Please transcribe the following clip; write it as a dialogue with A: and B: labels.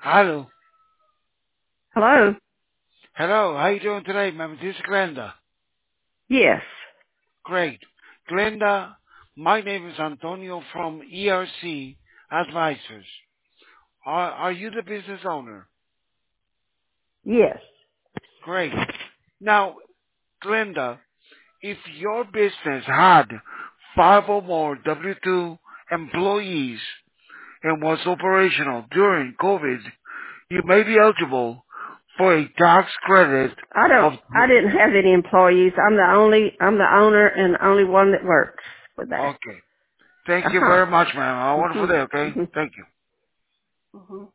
A: Hello.
B: Hello?
A: Hello. How you doing today, ma'am? This is Glenda.
B: Yes.
A: Great. Glenda, my name is Antonio from ERC Advisors. Are you the business owner?
B: Yes.
A: Great. Now, Glenda, if your business had 5 or more W-2 employees and was operational during COVID, you may be eligible for a tax credit of.
B: I didn't have any employees. I'm the owner and the only one that works for that.
A: Okay. Thank you
B: Uh-huh.
A: very much, ma'am. Have a wonderful
B: Mhm.
A: day, okay?
B: Mhm.
A: Thank you.
B: Mhm.